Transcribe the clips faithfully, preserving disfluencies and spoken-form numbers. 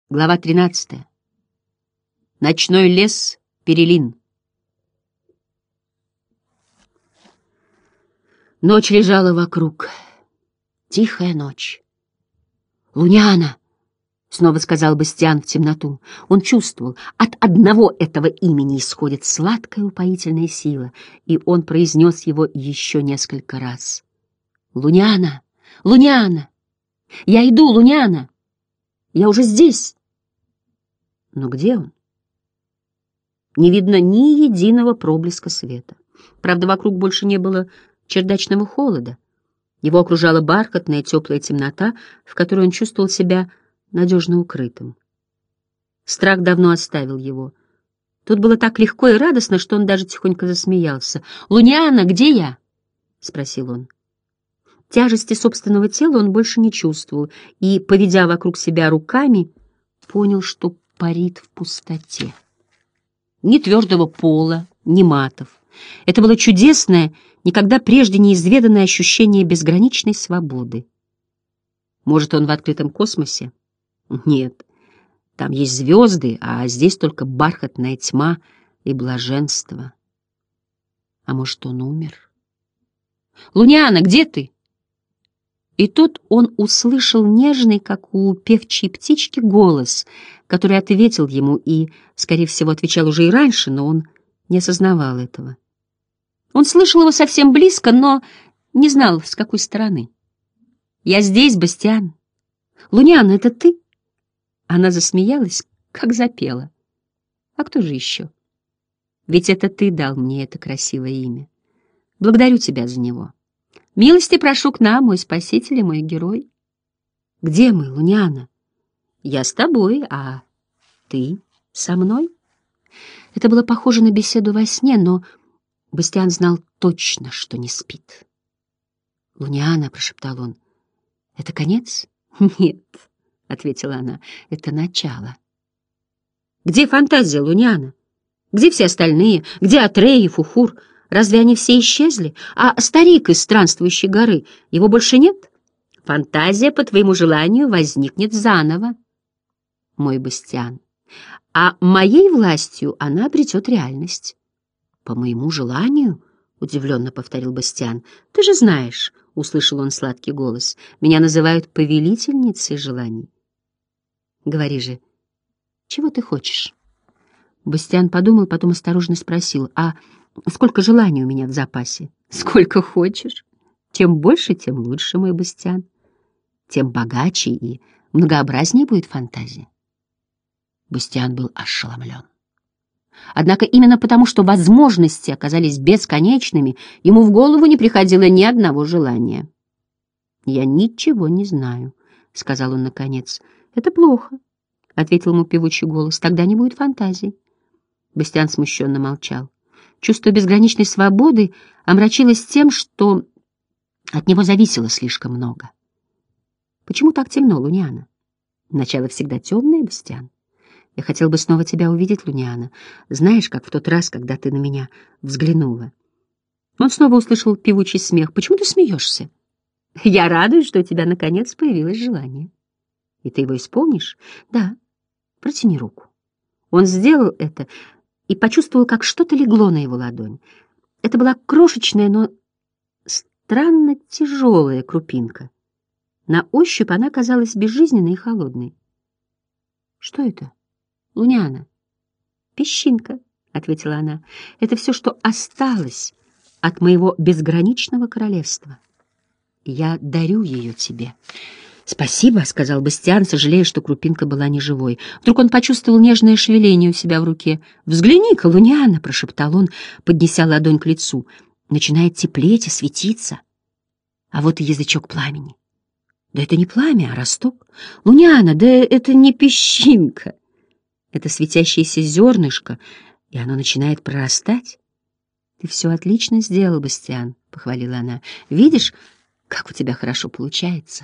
Глава тринадцатая. Ночной лес Перелин. Ночь лежала вокруг. Тихая ночь. «Луняна!» — снова сказал Бастиан в темноту. Он чувствовал, от одного этого имени исходит сладкая упоительная сила, и он произнес его еще несколько раз. «Луняна! Луняна! Я иду, Луняна! Я уже здесь!» Но где он? Не видно ни единого проблеска света. Правда, вокруг больше не было чердачного холода. Его окружала бархатная теплая темнота, в которой он чувствовал себя надежно укрытым. Страх давно оставил его. Тут было так легко и радостно, что он даже тихонько засмеялся. «Луняна, где я?» — спросил он. Тяжести собственного тела он больше не чувствовал и, поведя вокруг себя руками, понял, что парит в пустоте. Ни твердого пола, ни матов. Это было чудесное, никогда прежде неизведанное ощущение безграничной свободы. Может, он в открытом космосе? Нет, там есть звезды, а здесь только бархатная тьма и блаженство. А может, он умер? «Луняна, где ты?» И тут он услышал нежный, как у певчей птички, голос, который ответил ему и, скорее всего, отвечал уже и раньше, но он не осознавал этого. Он слышал его совсем близко, но не знал, с какой стороны. «Я здесь, Бастиан. Луняна, это ты?» Она засмеялась, как запела. «А кто же еще? Ведь это ты дал мне это красивое имя. Благодарю тебя за него. Милости прошу к нам, мой спаситель и мой герой». «Где мы, Луняна?» «Я с тобой, а ты со мной?» Это было похоже на беседу во сне, но Бастиан знал точно, что не спит. «Луняна», — прошептал он, — «это конец?» «Нет», — ответила она, — «это начало». «Где фантазия, Луняна? Где все остальные? Где Атрей и Фухур? Разве они все исчезли? А старик из странствующей горы, его больше нет? Фантазия, по твоему желанию, возникнет заново, мой Бастиан. А моей властью она обретет реальность». «По моему желанию?» — удивленно повторил Бастиан. «Ты же знаешь», — услышал он сладкий голос, — «меня называют повелительницей желаний». «Говори же, чего ты хочешь?» Бастиан подумал, потом осторожно спросил: «А сколько желаний у меня в запасе?» «Сколько хочешь. Чем больше, тем лучше, мой Бастиан. Тем богаче и многообразнее будет фантазия». Бастиан был ошеломлен. Однако именно потому, что возможности оказались бесконечными, ему в голову не приходило ни одного желания. «Я ничего не знаю», — сказал он наконец. «Это плохо», — ответил ему певучий голос. «Тогда не будет фантазий». Бастиан смущенно молчал. Чувство безграничной свободы омрачилось тем, что от него зависело слишком много. «Почему так темно, Луняна? Начало всегда темное, Бастиан. Я хотел бы снова тебя увидеть, Луняна. Знаешь, как в тот раз, когда ты на меня взглянула». Он снова услышал певучий смех. «Почему ты смеешься?» «Я радуюсь, что у тебя наконец появилось желание». «И ты его исполнишь?» «Да. Протяни руку». Он сделал это и почувствовал, как что-то легло на его ладонь. Это была крошечная, но странно тяжелая крупинка. На ощупь она казалась безжизненной и холодной. «Что это, Луняна?» «Песчинка», — ответила она. «Это все, что осталось от моего безграничного королевства. Я дарю ее тебе». «Спасибо», — сказал Бастиан, сожалея, что крупинка была не живой. Вдруг он почувствовал нежное шевеление у себя в руке. «Взгляни-ка, Луняна», — прошептал он, поднеся ладонь к лицу. «Начинает теплеть и светиться. А вот и язычок пламени. Да это не пламя, а росток. Луняна, да это не песчинка. Это светящееся зернышко, и оно начинает прорастать». «Ты все отлично сделал, Бастиан», — похвалила она. «Видишь, как у тебя хорошо получается».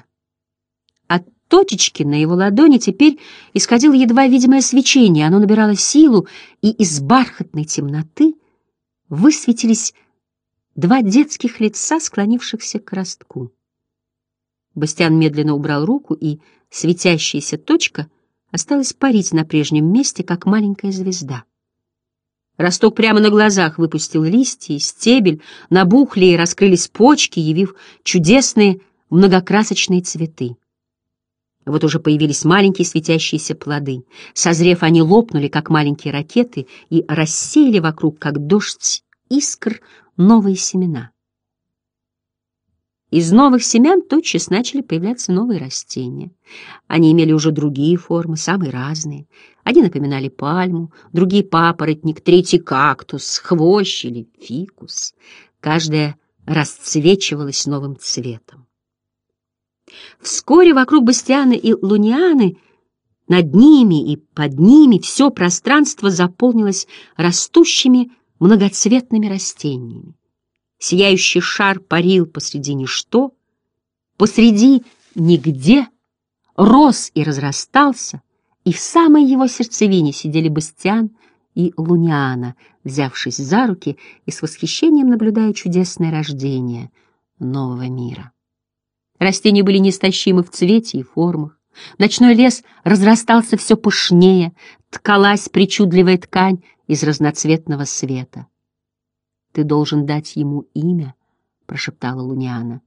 От точечки на его ладони теперь исходило едва видимое свечение. Оно набирало силу, и из бархатной темноты высветились два детских лица, склонившихся к ростку. Бастиан медленно убрал руку, и светящаяся точка осталась парить на прежнем месте, как маленькая звезда. Росток прямо на глазах выпустил листья, и стебель, набухли и раскрылись почки, явив чудесные многокрасочные цветы. Вот уже появились маленькие светящиеся плоды. Созрев, они лопнули, как маленькие ракеты, и рассеяли вокруг, как дождь искр, новые семена. Из новых семян тотчас начали появляться новые растения. Они имели уже другие формы, самые разные. Одни напоминали пальму, другие — папоротник, третий — кактус, хвощ или фикус. Каждая расцвечивалась новым цветом. Вскоре вокруг Бастиана и Лунианы, над ними и под ними, все пространство заполнилось растущими многоцветными растениями. Сияющий шар парил посреди ничто, посреди нигде, рос и разрастался, и в самой его сердцевине сидели Бастиан и Луниана, взявшись за руки и с восхищением наблюдая чудесное рождение нового мира. Растения были неистощимы в цвете и формах. Ночной лес разрастался все пышнее, ткалась причудливая ткань из разноцветного света. «Ты должен дать ему имя», — прошептала Луниана.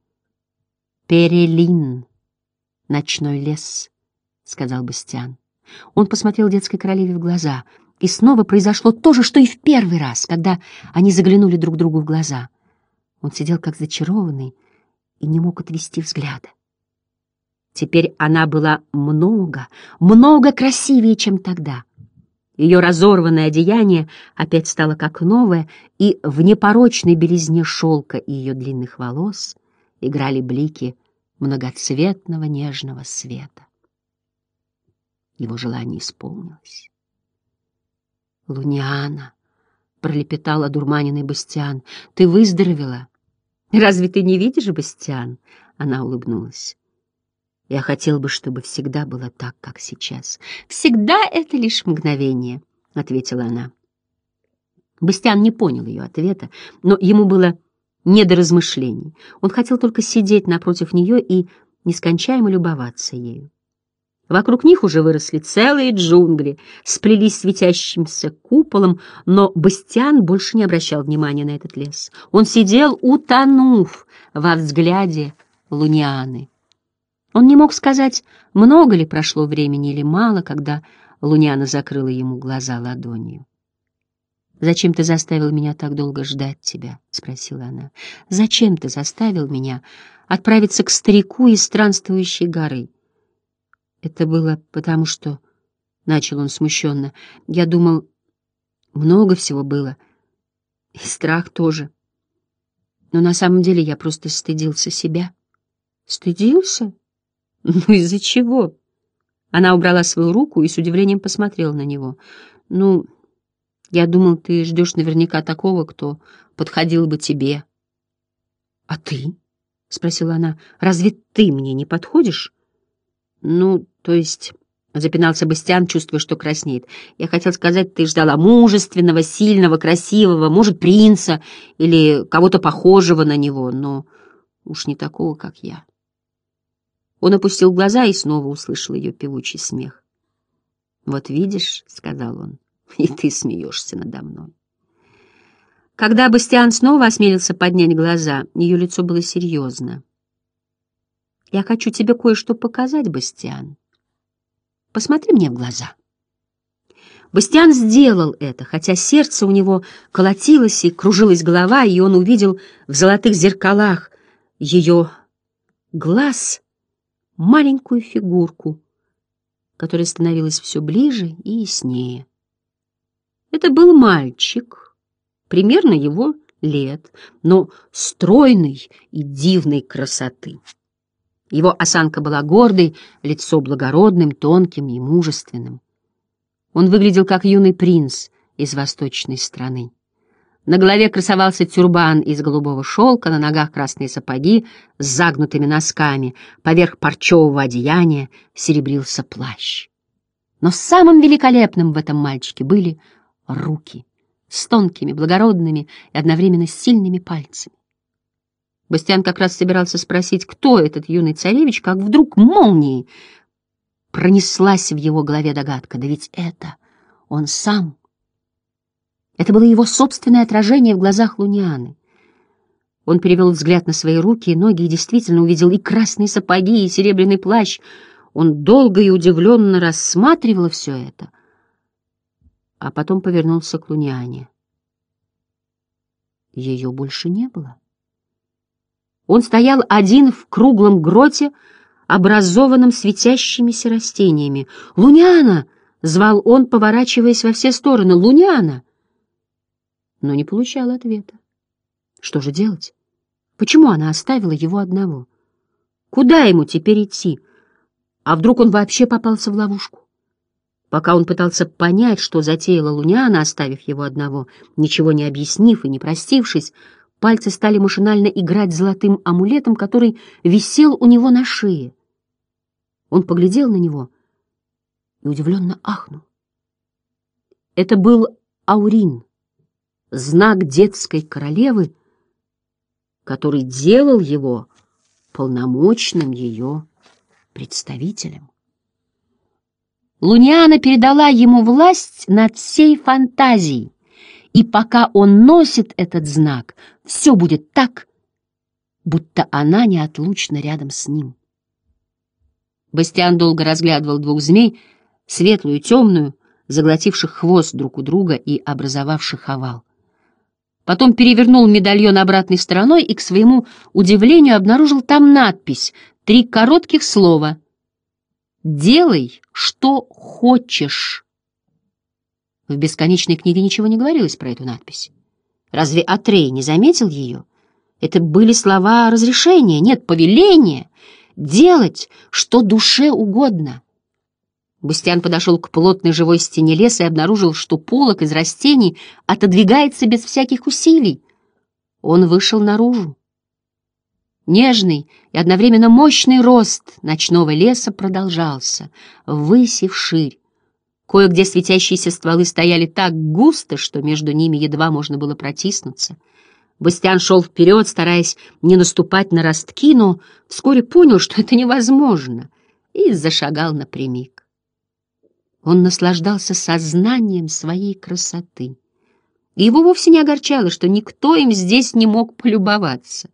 «Перелин, ночной лес», — сказал Бастиан. Он посмотрел детской королеве в глаза, и снова произошло то же, что и в первый раз, когда они заглянули друг другу в глаза. Он сидел как зачарованный и не мог отвести взгляда. Теперь она была много, много красивее, чем тогда. Ее разорванное одеяние опять стало как новое, и в непорочной белизне шелка и ее длинных волос играли блики многоцветного нежного света. Его желание исполнилось. «Луниана», — пролепетал одурманенный Бастиан, — «ты выздоровела?» «Разве ты не видишь, Бастиан?» — она улыбнулась. «Я хотел бы, чтобы всегда было так, как сейчас». «Всегда это лишь мгновение», — ответила она. Бастиан не понял ее ответа, но ему было не до размышлений. Он хотел только сидеть напротив нее и нескончаемо любоваться ею. Вокруг них уже выросли целые джунгли, сплелись светящимся куполом, но Бастиан больше не обращал внимания на этот лес. Он сидел, утонув во взгляде Лунианы. Он не мог сказать, много ли прошло времени или мало, когда Луниана закрыла ему глаза ладонью. «Зачем ты заставил меня так долго ждать тебя?» — спросила она. «Зачем ты заставил меня отправиться к старику из странствующей горы?» «Это было потому, что...» — начал он смущенно. «Я думал, много всего было, и страх тоже. Но на самом деле я просто стыдился себя». «Стыдился? Ну из-за чего?» Она убрала свою руку и с удивлением посмотрела на него. «Ну, я думал, ты ждешь наверняка такого, кто подходил бы тебе». «А ты?» — спросила она. «Разве ты мне не подходишь?» «Ну, то есть...» — запинался Бастиан, чувствуя, что краснеет. «Я хотел сказать, ты ждала мужественного, сильного, красивого, может, принца или кого-то похожего на него, но уж не такого, как я». Он опустил глаза и снова услышал ее певучий смех. «Вот видишь», — сказал он, — «и ты смеешься надо мной». Когда Бастиан снова осмелился поднять глаза, ее лицо было серьезно. «Я хочу тебе кое-что показать, Бастиан. Посмотри мне в глаза». Бастиан сделал это, хотя сердце у него колотилось и кружилась голова, и он увидел в золотых зеркалах ее глаз маленькую фигурку, которая становилась все ближе и яснее. Это был мальчик, примерно его лет, но стройной и дивной красоты. Его осанка была гордой, лицо благородным, тонким и мужественным. Он выглядел как юный принц из восточной страны. На голове красовался тюрбан из голубого шелка, на ногах красные сапоги с загнутыми носками, поверх парчевого одеяния серебрился плащ. Но самым великолепным в этом мальчике были руки с тонкими, благородными и одновременно сильными пальцами. Бастиан как раз собирался спросить, кто этот юный царевич, как вдруг молнией Пронеслась в его голове догадка: да ведь это он сам. Это было его собственное отражение в глазах Лунианы. Он перевел взгляд на свои руки и ноги и действительно увидел и красные сапоги, и серебряный плащ. Он долго и удивленно рассматривал все это, а потом повернулся к Луниане. Ее больше не было. Он стоял один в круглом гроте, образованном светящимися растениями. «Луниана!» — звал он, поворачиваясь во все стороны. «Луниана!» Но не получал ответа. Что же делать? Почему она оставила его одного? Куда ему теперь идти? А вдруг он вообще попался в ловушку? Пока он пытался понять, что затеяла Луниана, оставив его одного, ничего не объяснив и не простившись, пальцы стали машинально играть золотым амулетом, который висел у него на шее. Он поглядел на него и удивленно ахнул. Это был аурин, знак детской королевы, который делал его полномочным ее представителем. Луниана передала ему власть над всей фантазией, и пока он носит этот знак, все будет так, будто она неотлучно рядом с ним. Бастиан долго разглядывал двух змей, светлую и темную, заглотивших хвост друг у друга и образовавших овал. Потом перевернул медальон обратной стороной и, к своему удивлению, обнаружил там надпись, три коротких слова: «Делай, что хочешь». В бесконечной книге ничего не говорилось про эту надпись. Разве Атрей не заметил ее? Это были слова разрешения, нет, повеления делать, что душе угодно. Бастиан подошел к плотной живой стене леса и обнаружил, что полог из растений отодвигается без всяких усилий. Он вышел наружу. Нежный и одновременно мощный рост ночного леса продолжался, ввысь и вширь. Кое-где светящиеся стволы стояли так густо, что между ними едва можно было протиснуться. Бастиан шел вперед, стараясь не наступать на ростки, но вскоре понял, что это невозможно, и зашагал напрямик. Он наслаждался сознанием своей красоты. И его вовсе не огорчало, что никто им здесь не мог полюбоваться.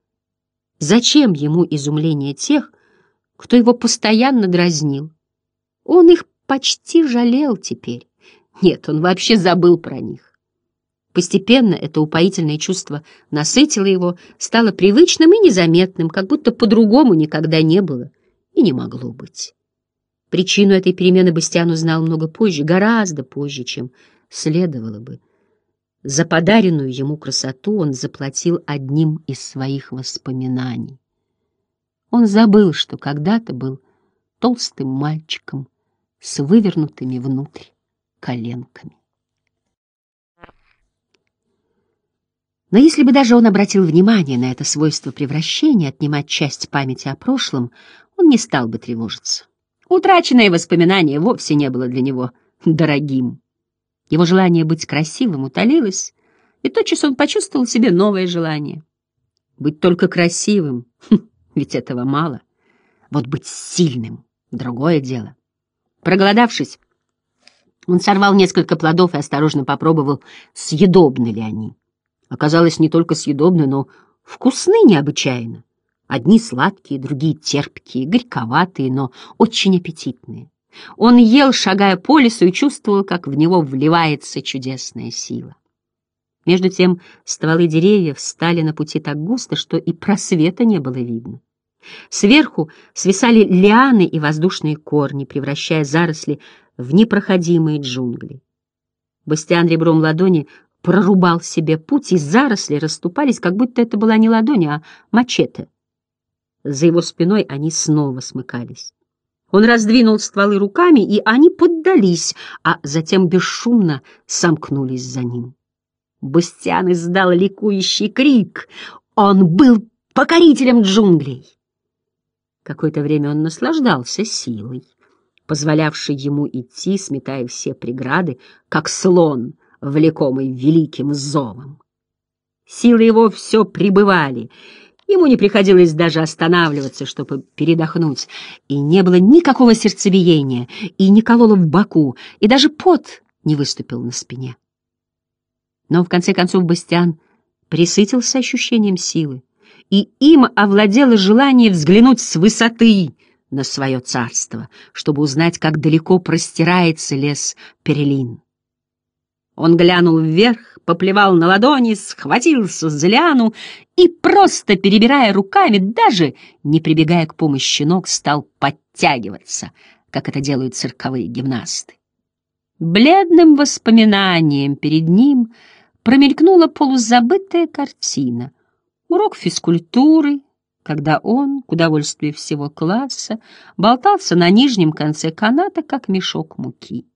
Зачем ему изумление тех, кто его постоянно дразнил? Он их почти жалел теперь. Нет, он вообще забыл про них. Постепенно это упоительное чувство насытило его, стало привычным и незаметным, как будто по-другому никогда не было и не могло быть. Причину этой перемены Бастиан узнал много позже, гораздо позже, чем следовало бы. За подаренную ему красоту он заплатил одним из своих воспоминаний. Он забыл, что когда-то был толстым мальчиком с вывернутыми внутрь коленками. Но если бы даже он обратил внимание на это свойство превращения, отнимать часть памяти о прошлом, он не стал бы тревожиться. Утраченное воспоминание вовсе не было для него дорогим. Его желание быть красивым утолилось, и тотчас он почувствовал в себе новое желание. Быть только красивым, ведь этого мало. Вот быть сильным — другое дело. Проголодавшись, он сорвал несколько плодов и осторожно попробовал, съедобны ли они. Оказалось, не только съедобны, но вкусны необычайно. Одни сладкие, другие терпкие, горьковатые, но очень аппетитные. Он ел, шагая по лесу, и чувствовал, как в него вливается чудесная сила. Между тем стволы деревьев стали на пути так густо, что и просвета не было видно. Сверху свисали лианы и воздушные корни, превращая заросли в непроходимые джунгли. Бастиан ребром ладони прорубал себе путь, и заросли расступались, как будто это была не ладонь, а мачете. За его спиной они снова смыкались. Он раздвинул стволы руками, и они поддались, а затем бесшумно сомкнулись за ним. Бастиан издал ликующий крик. Он был покорителем джунглей. Какое-то время он наслаждался силой, позволявшей ему идти, сметая все преграды, как слон, влекомый великим зовом. Силы его все прибывали, Ему не приходилось даже останавливаться, чтобы передохнуть, и не было никакого сердцебиения, и не кололо в боку, и даже пот не выступил на спине. Но в конце концов Бастиан пресытился ощущением силы, и им овладело желание взглянуть с высоты на свое царство, чтобы узнать, как далеко простирается лес Перелин. Он глянул вверх, поплевал на ладони, схватился за лиану и, просто перебирая руками, даже не прибегая к помощи ног, стал подтягиваться, как это делают цирковые гимнасты. Бледным воспоминанием перед ним промелькнула полузабытая картина. Урок физкультуры, когда он, к удовольствию всего класса, болтался на нижнем конце каната, как мешок муки.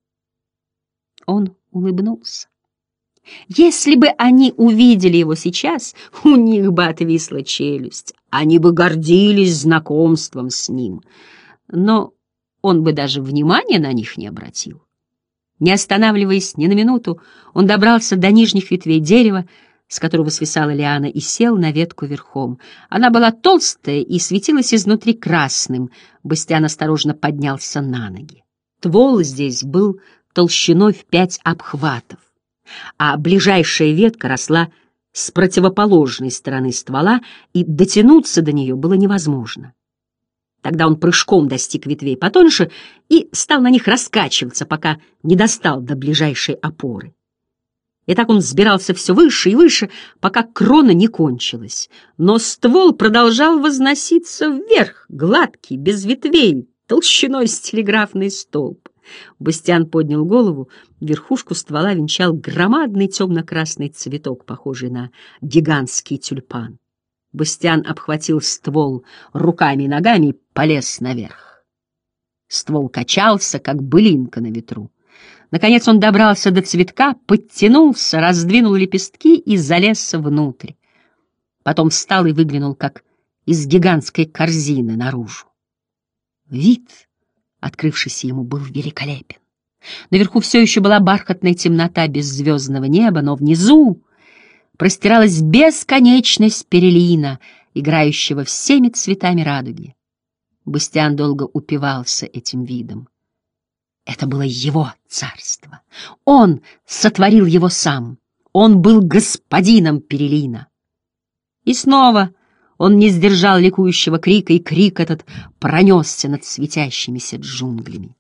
Он улыбнулся. Если бы они увидели его сейчас, у них бы отвисла челюсть, они бы гордились знакомством с ним, но он бы даже внимания на них не обратил. Не останавливаясь ни на минуту, он добрался до нижних ветвей дерева, с которого свисала лиана, и сел на ветку верхом. Она была толстая и светилась изнутри красным. Бастиан осторожно поднялся на ноги. Ствол здесь был толщиной в пять обхватов, а ближайшая ветка росла с противоположной стороны ствола, и дотянуться до нее было невозможно. Тогда он прыжком достиг ветвей потоньше и стал на них раскачиваться, пока не достал до ближайшей опоры. И так он взбирался все выше и выше, пока крона не кончилась. Но ствол продолжал возноситься вверх, гладкий, без ветвей, толщиной с телеграфный столб. Бастиан поднял голову, верхушку ствола венчал громадный темно-красный цветок, похожий на гигантский тюльпан. Бастиан обхватил ствол руками и ногами и полез наверх. Ствол качался, как былинка на ветру. Наконец он добрался до цветка, подтянулся, раздвинул лепестки и залез внутрь. Потом встал и выглянул, как из гигантской корзины, наружу. Вид, открывшийся ему, был великолепен. Наверху все еще была бархатная темнота беззвездного неба, но внизу простиралась бесконечность Перелина, играющего всеми цветами радуги. Бастиан долго упивался этим видом. Это было его царство. Он сотворил его сам. Он был господином Перелина. И снова он не сдержал ликующего крика, и крик этот пронесся над светящимися джунглями.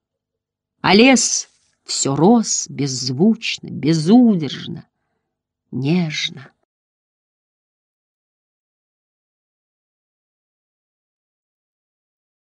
А лес все рос беззвучно, безудержно, нежно.